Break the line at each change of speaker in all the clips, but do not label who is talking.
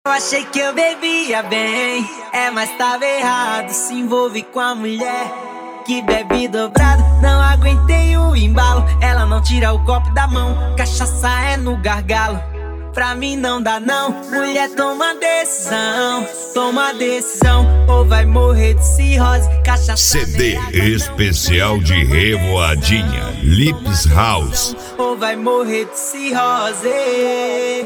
Eu achei que eu bebia bem, mas tava errado. Se envolve com a mulher que bebe dobrado. Não aguentei o embalo, ela não tira o copo da mão. Cachaça é no gargalo, pra mim não dá não. Mulher, toma decisão, ou vai morrer de cirrose. Cachaça
CD especial de Revoadinha, Lips House.
Ou vai morrer de cirrose.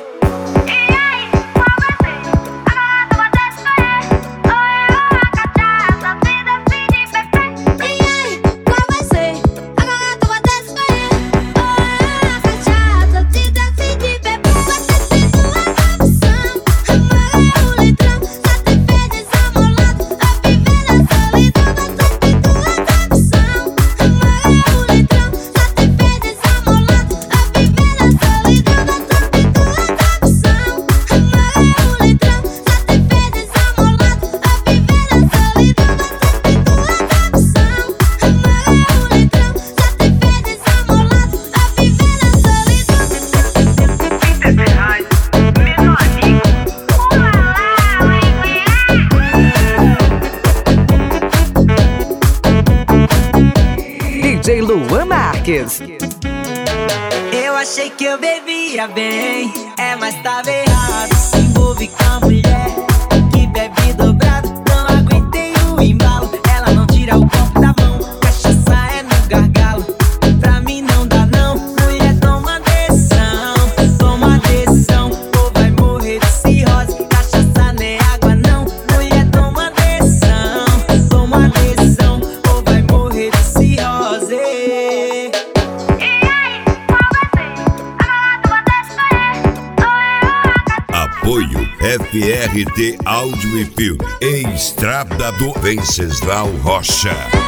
DJ Luan Marques.
Eu achei que eu bebia bem, mas tava errado. Se envolve com a mulher que bebe dobrado. Não aguentei o embalo, ela não tira o copo da mão. Cachaça é no gargalo, pra mim não dá não. Mulher, toma decisão, ou vai morrer de cirrose. Cachaça não é água não. Mulher, toma decisão, ou vai morrer de cirrose.
Apoio FRT Áudio e Filme, em Estrada do Venceslau Rocha.